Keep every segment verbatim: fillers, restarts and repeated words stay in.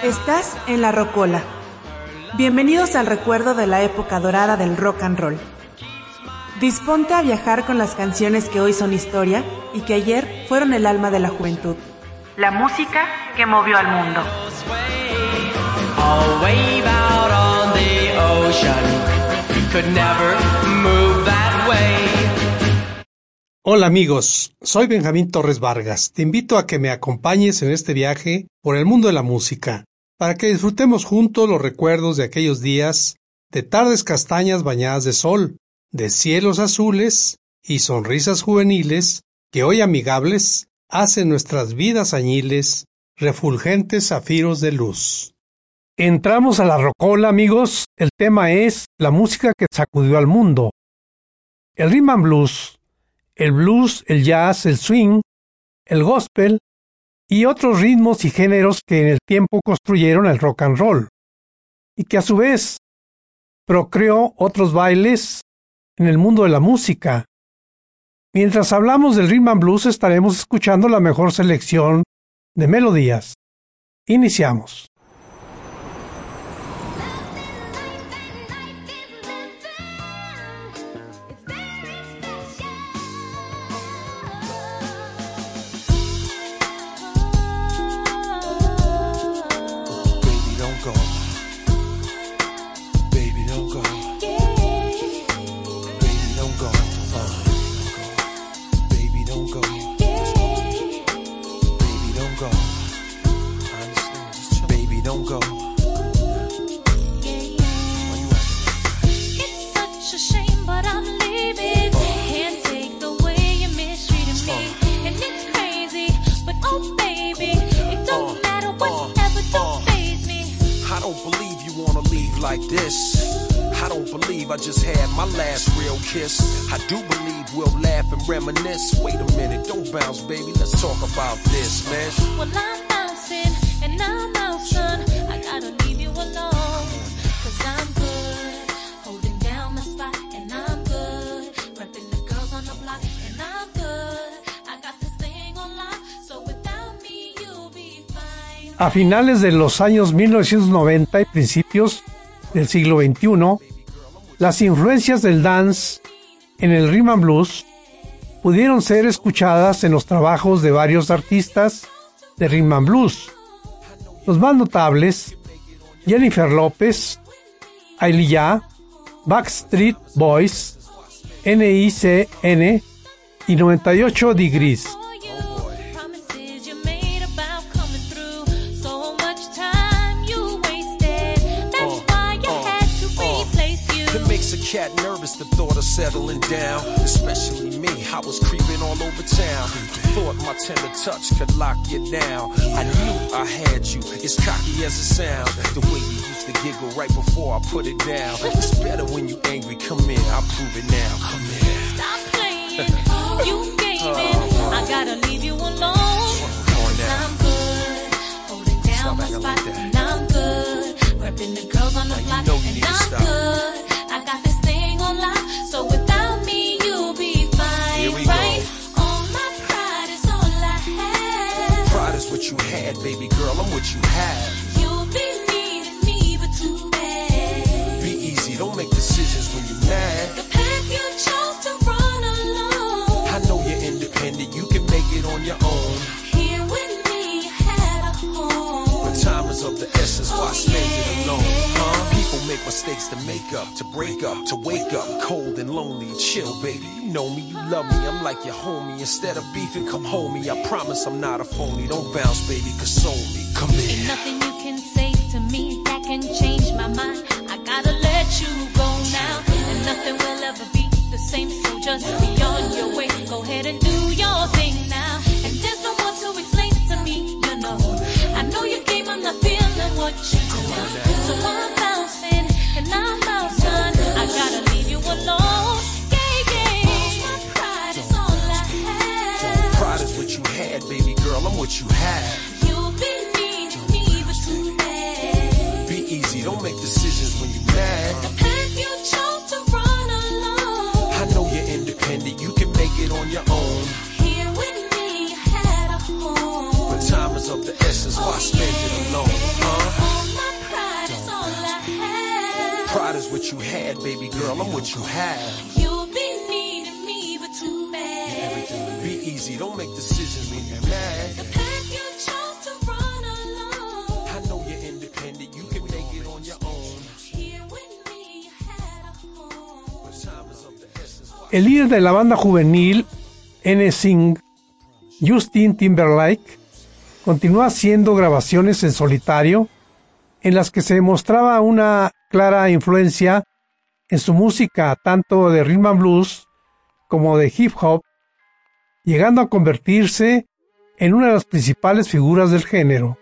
Estás en La Rocola. Bienvenidos al recuerdo de la época dorada del rock and roll. Disponte a viajar con las canciones que hoy son historia y que ayer fueron el alma de la juventud. La música que movió al mundo. Hola amigos, soy Benjamín Torres Vargas. Te invito a que me acompañes en este viaje por el mundo de la música, para que disfrutemos juntos los recuerdos de aquellos días, de tardes castañas bañadas de sol, de cielos azules y sonrisas juveniles que hoy amigables hacen nuestras vidas añiles refulgentes zafiros de luz. Entramos a La Rocola, amigos. El tema es la música que sacudió al mundo. El rhythm and blues, el blues, el jazz, el swing, el gospel y otros ritmos y géneros que en el tiempo construyeron el rock and roll y que a su vez procreó otros bailes en el mundo de la música. Mientras hablamos del rhythm and blues estaremos escuchando la mejor selección de melodías. Iniciamos. Like this, I don't believe I just had my last real kiss. I do believe we'll laugh and reminisce. Wait a minute, don't bounce, baby. Let's talk about this, man. Well, I'm bouncing and I'm out, son. I gotta leave you alone, cause I'm good, holding down my spot, and I'm good, repping the girls on the block, and I'm good. I got this thing on lock, so without me you'll be fine. A finales de los años mil novecientos noventa y principios del siglo veintiuno, las influencias del dance en el rhythm and blues pudieron ser escuchadas en los trabajos de varios artistas de rhythm and blues. Los más notables: Jennifer López, Aaliyah, Backstreet Boys, N I C N y noventa y ocho Degrees. Cat nervous, the thought of settling down, especially me. I was creeping all over town. Thought my tender touch could lock you down. I knew I had you, as cocky as it sounds. The way you used to giggle right before I put it down. It's better when you angry. Come in, I'll prove it now. Come in. Stop playing, you gaming. I gotta leave you alone, cause I'm good, holding down my spot, and I'm good, repping the girls on the block, and I'm good. I got this thing on lock, so without me you'll be fine, right? Go. All my pride is all I have. Pride is what you had, baby girl, I'm what you have. You'll be needing me, but too bad. Be easy, don't make decisions when you're mad. The path you chose to run alone. I know you're independent, you can make it on your own. Here with me, you had a home. But time is of the essence, why Oh, spend yeah. it alone, huh? People make mistakes to make up, to break up, to wake up, cold and lonely. Chill, baby, you know me, you love me, I'm like your homie. Instead of beefing, come home me. I promise I'm not a phony. Don't bounce, baby, console me. Come in. Ain't nothing you can say to me that can change my mind. I gotta let you go now, and nothing will ever be the same. So just be on your way. Go ahead and do your thing now, and there's no more to explain to me. You know, I know your game. I'm not feeling what you do. So I'm bouncing and I'm out, son. I gotta leave you alone. Yeah, yeah. My pride is all I have. Pride is what you had, baby girl, I'm what you have. You'll be needing me, but too bad. Be easy, don't make decisions when you're mad. The path you chose to run alone. I know you're independent, you can make it on your own. Here with me, you had a home. But time is of the essence, why Oh, spend yeah. it alone, huh? had, baby girl, I'm what you have. You'll be needing me, but too bad. Everything will be easy, don't make decisions when you're mad. The path you chose to run alone. I know you're independent, you can make it on your own. Here with me, you had a home. But time is of the essence. El líder de la banda juvenil N Sync, Justin Timberlake, continuó haciendo grabaciones en solitario en las que se demostraba una clara influencia en su música tanto de rhythm and blues como de hip hop, llegando a convertirse en una de las principales figuras del género.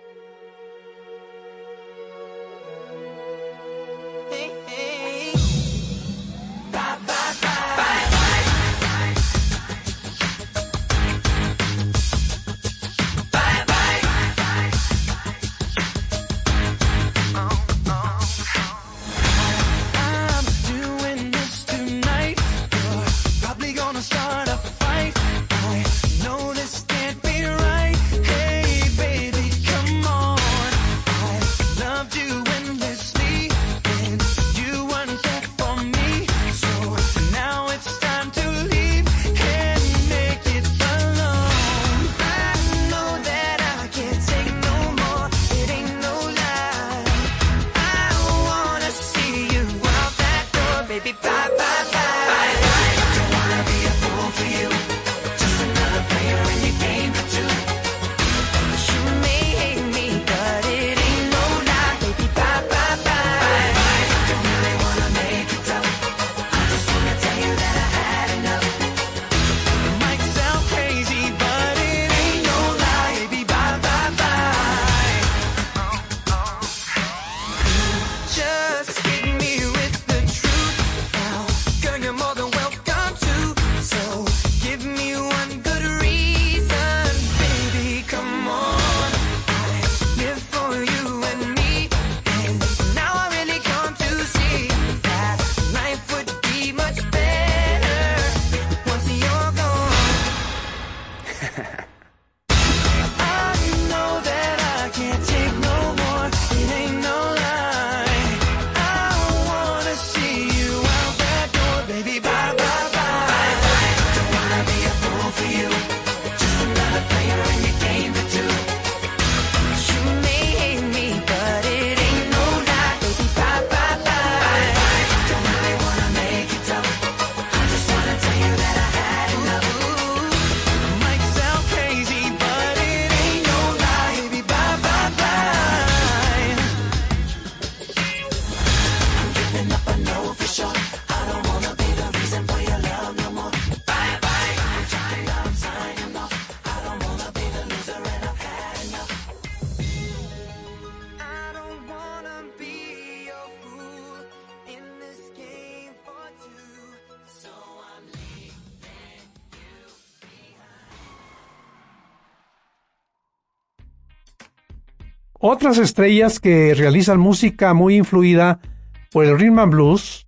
Otras estrellas que realizan música muy influida por el rhythm and blues,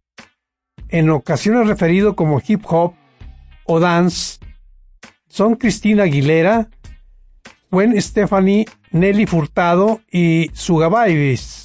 en ocasiones referido como hip hop o dance, son Christina Aguilera, Gwen Stefani, Nelly Furtado y Sugababes.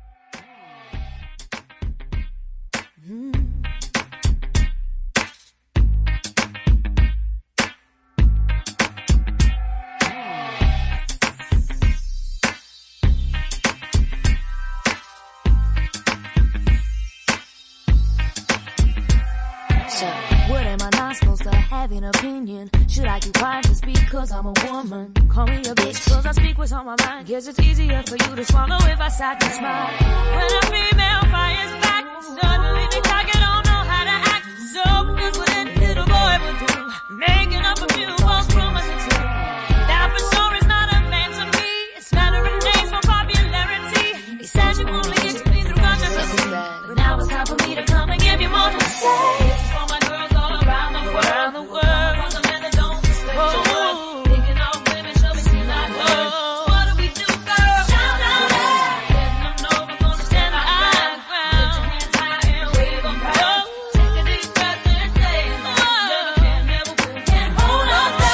An opinion. Should I keep quiet just because I'm a woman? Call me a bitch cause I speak what's on my mind. Guess it's easier for you to swallow if I sat and smile. When a female fires back, suddenly they talk and don't know how to act. So that's what that little boy would do, making up a few false rumors and two. That for sure is not a man to me. It's flattering names for popularity. He said you only get to me through controversy, but now it's time for me to come and give you more to say. This is for my girls all around the world. Around the world. Take a deep breath and say, oh, never, never, can't hold us.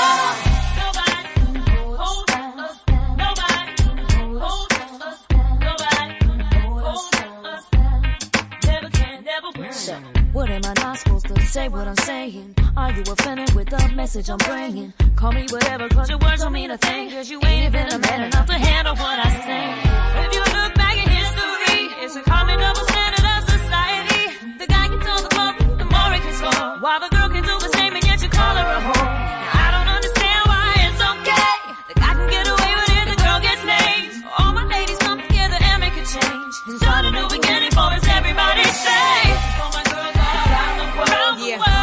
saying? Are you offended with the message I'm bringing? Call me whatever, cause your words don't mean a thing. Cause you ain't even a man enough to handle what I say. If you look back in history, it's a common double standard of society. The guy gets on the club, the more he can score, while the girl can do the same and yet you call her a whore. Now, I don't understand why it's okay. The guy can get away with it, the girl gets named. All my ladies come together and make a change. And start a new beginning for us, everybody say. For my girls all around the world, yeah. The world.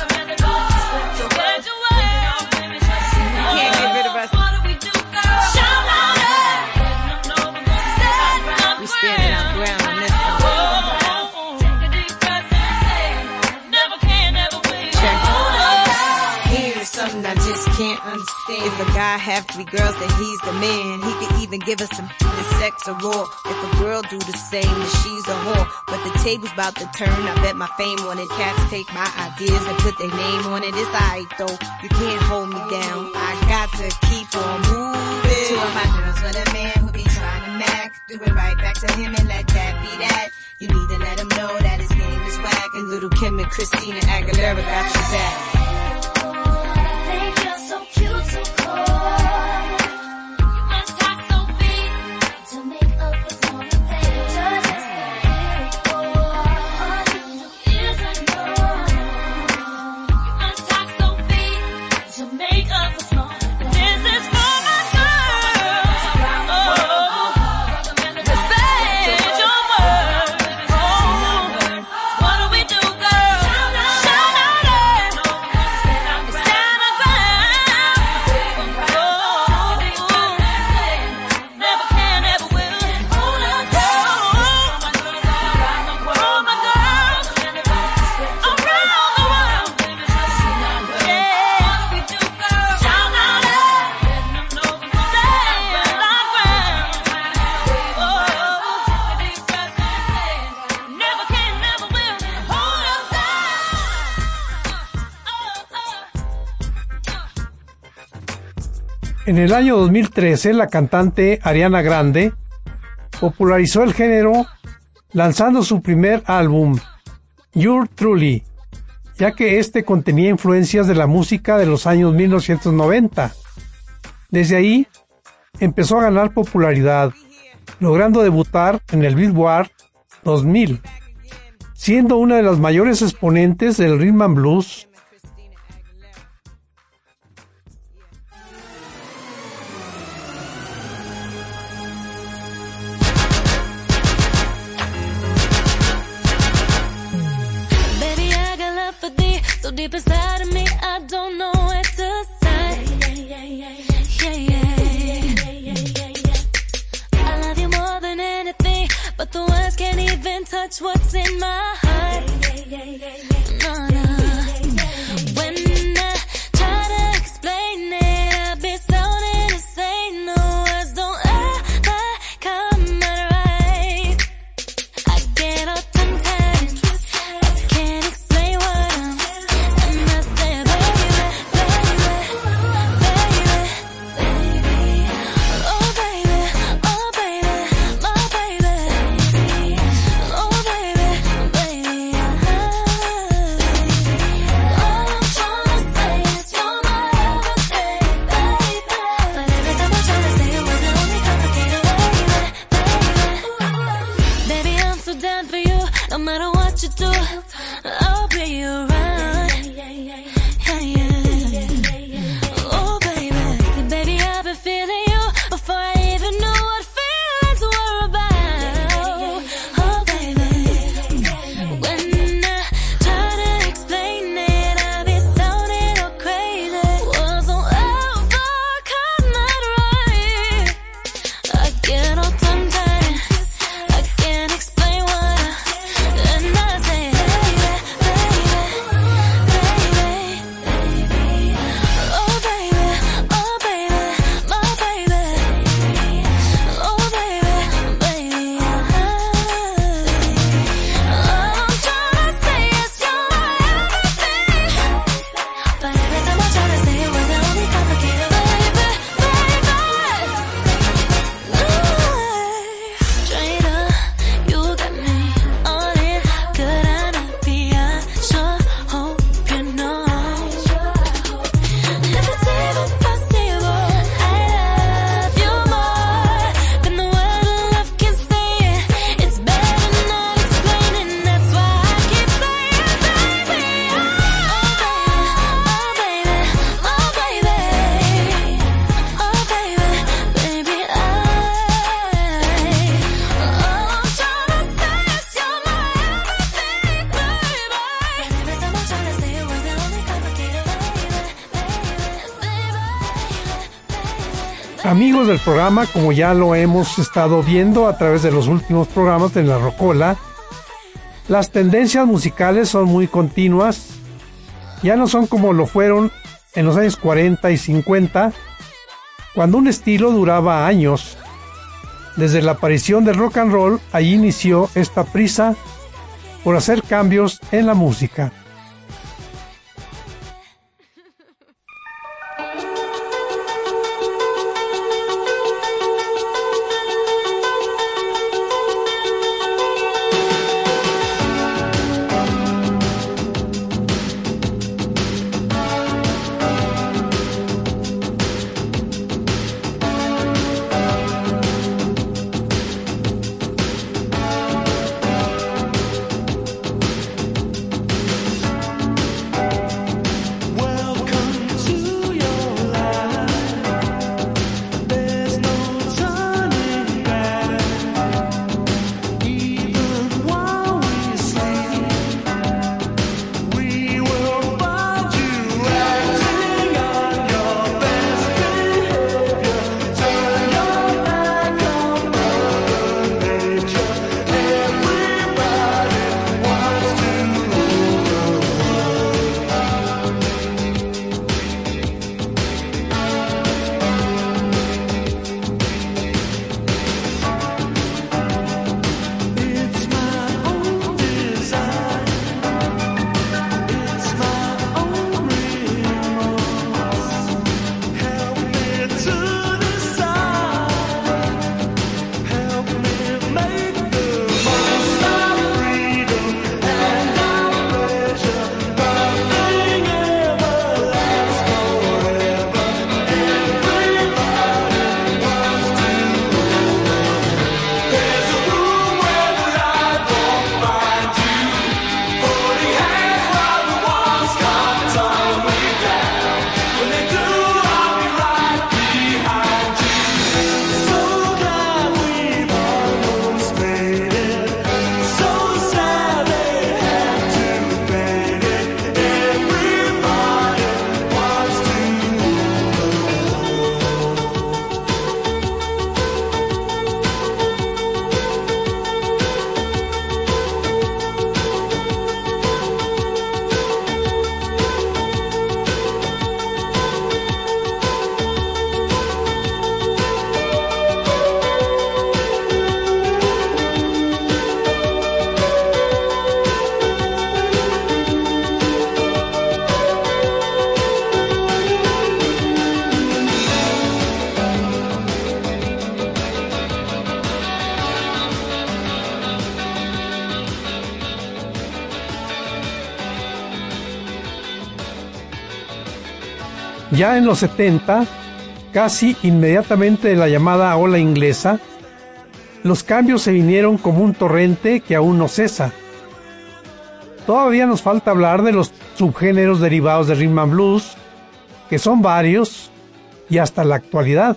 I just can't understand. If a guy have three girls, then he's the man. He could even give us some sex or raw. If a girl do the same, then she's a whore. But the table's about to turn. I bet my fame on it. Cats take my ideas and put their name on it. It's alright though. You can't hold me down. I got to keep on moving. Two of my girls with a man who be trying to mac. Do it right back to him and let that be that. You need to let him know that his game is whack. And little Kim and Christina Aguilera got you back. En el año dos mil trece, la cantante Ariana Grande popularizó el género lanzando su primer álbum, Yours Truly, ya que este contenía influencias de la música de los años mil novecientos noventa. Desde ahí, empezó a ganar popularidad, logrando debutar en el Billboard dos mil, siendo una de las mayores exponentes del rhythm and blues. So deep inside of me, I don't know where to start. Yeah, yeah, yeah, yeah. I love you more than anything, but the words can't even touch what's in my heart. No, no. When I try to explain it, I'll be sounding insane. The words don't ever come out right. I get all tongue-tied. I can't explain what I'm amigos del programa, como ya lo hemos estado viendo a través de los últimos programas de La Rocola, las tendencias musicales son muy continuas, ya no son como lo fueron en los años cuarenta y cincuenta, cuando un estilo duraba años. Desde la aparición del rock and roll, ahí inició esta prisa por hacer cambios en la música. Ya en los setenta, casi inmediatamente de la llamada ola inglesa, los cambios se vinieron como un torrente que aún no cesa. Todavía nos falta hablar de los subgéneros derivados de rhythm and blues, que son varios y hasta la actualidad.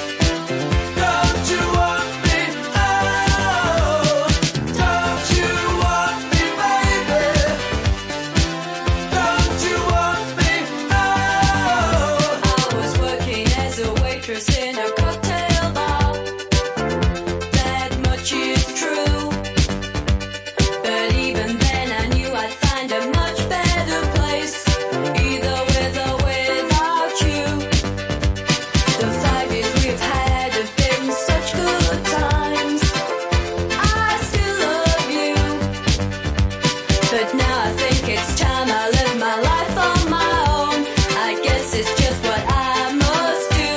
You but now I think it's time I live my life on my own. I guess it's just what I must do.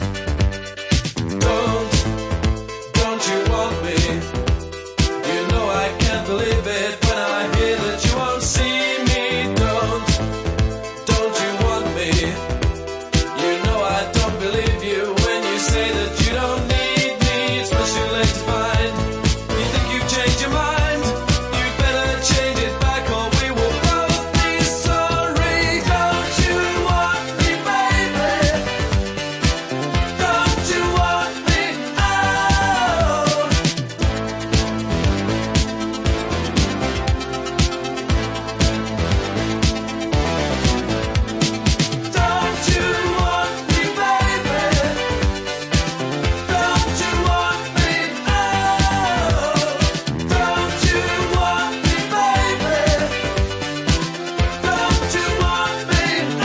Don't, don't you want me? You know I can't believe it when I hear that you won't see me. Don't, don't you want me? You know I don't believe you when you say that you don't need me. It's much too late to find. You think you've changed your mind? You'd better change it back or we will both be sorry. Don't you want me, baby? Don't you want me? Oh. Don't you want me, baby? Don't you want me? Oh. Don't you want me, baby? Don't you want me? Oh.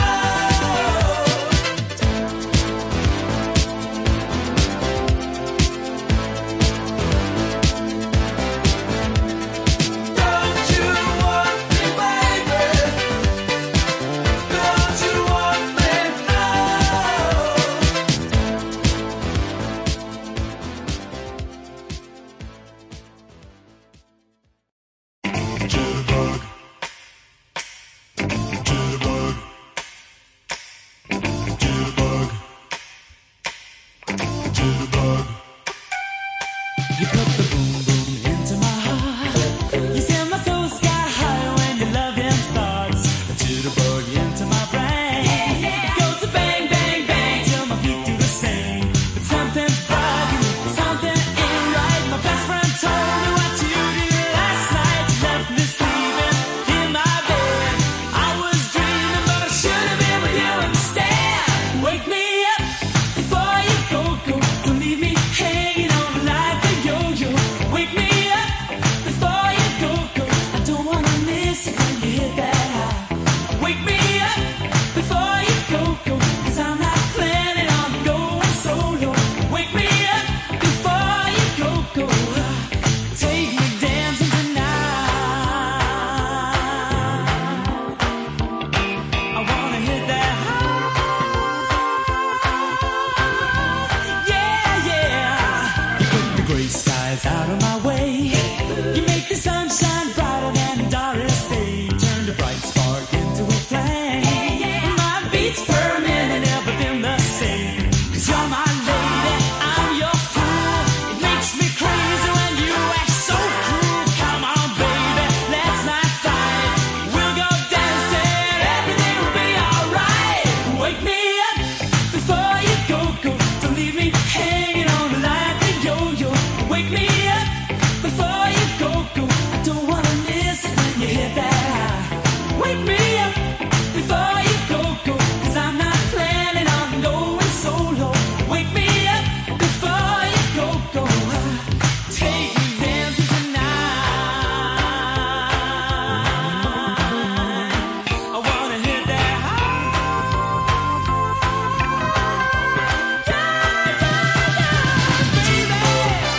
Don't you want me, baby? Don't you want me? You put the boom boom into my heart. You send my soul sky high when your loving starts. A jitterbug into my brain. It goes to bang bang bang till my feet do the same. But something's bugging, something ain't right. My best friend told me what you did last night. You left me sleeping in my bed. I was dreaming, but I should have been with you instead. Wake me up before you go go. Don't leave me hanging on like a yo-yo. Wake me up before you go go. I don't wanna miss it when you hit that high. Wake me up before you go go. 'Cause I'm not planning on going solo. Wake me up before you go go. Take me dancing tonight. I wanna hit that high. Yeah, yeah. You put the gray skies out of my way. You make the sunshine brighter than Doris Day. Turn the bright spark into a flame. My beats per minute never been the same. 'Cause you're my lady, I'm your fool. It makes me crazy when you act so cruel. Come on, baby, let's not fight. We'll go dancing, everything will be alright. Wake me up before you go go. Don't leave me hanging on like a yo-yo. Wake me up before you go go. I don't wanna miss it when you hit that high. Wake me up before you go go. 'Cause I'm not planning on going solo. Wake me up before you go go. Take me dancing tonight. I wanna hit that high. Yeah, yeah, yeah, baby.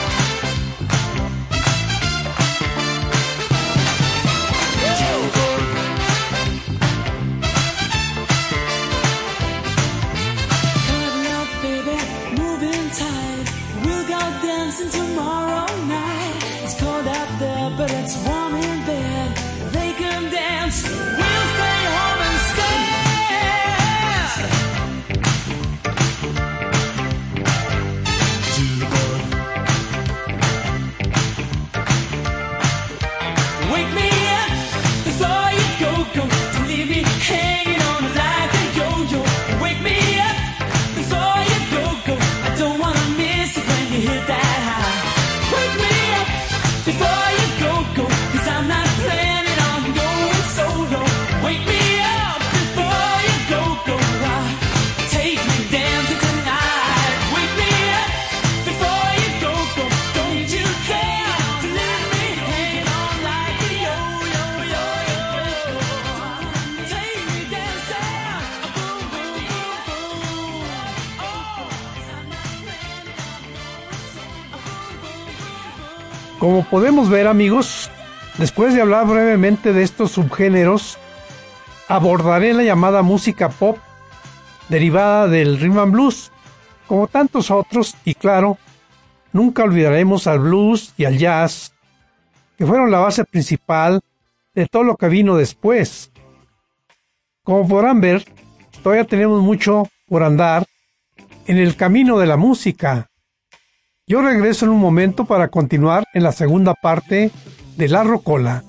Cutting up, baby, moving tight. We'll go dancing tomorrow night. It's cold out there, but it's warm in bed. They can dance, we'll stay home instead. Wake me up before you go go. Don't leave me hanging on like a yo-yo. Wake me up before you go go. I don't wanna miss it when you hit that high. Wake me up before you go go. 'Cause I'm not planning on going solo. Wake me up before you go go. Take me dancing tonight. Wake me up before you go go. Don't you care to leave me hanging on like a yo-yo, yo-yo. Take me dancing, boom, boom, boom, boom. Oh, 'cause I'm not planning on going solo. Boom, boom, boom, boom. Como podemos ver, amigos, Después de hablar brevemente de estos subgéneros, abordaré la llamada música pop derivada del rhythm and blues, como tantos otros, y claro, nunca olvidaremos al blues y al jazz, que fueron la base principal de todo lo que vino después. Como podrán ver, todavía tenemos mucho por andar en el camino de la música. Yo regreso en un momento para continuar en la segunda parte de La Rocola.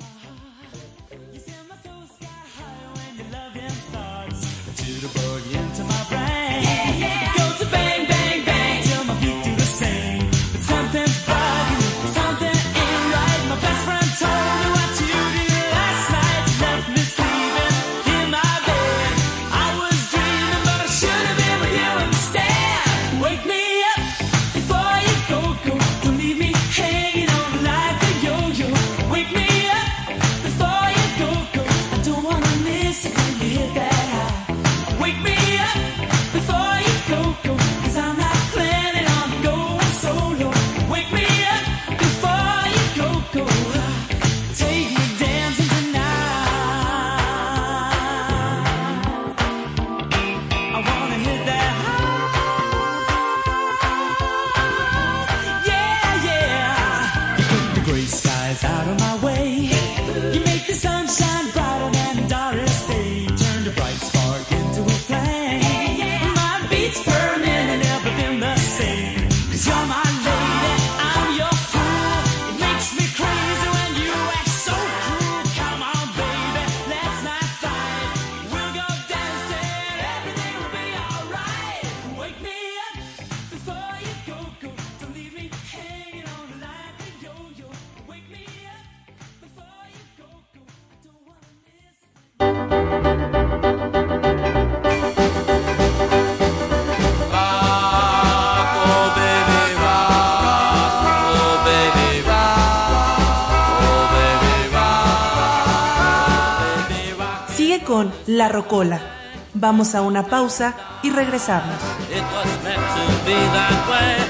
Con La Rocola. Vamos a una pausa y regresamos. It was meant to be that way.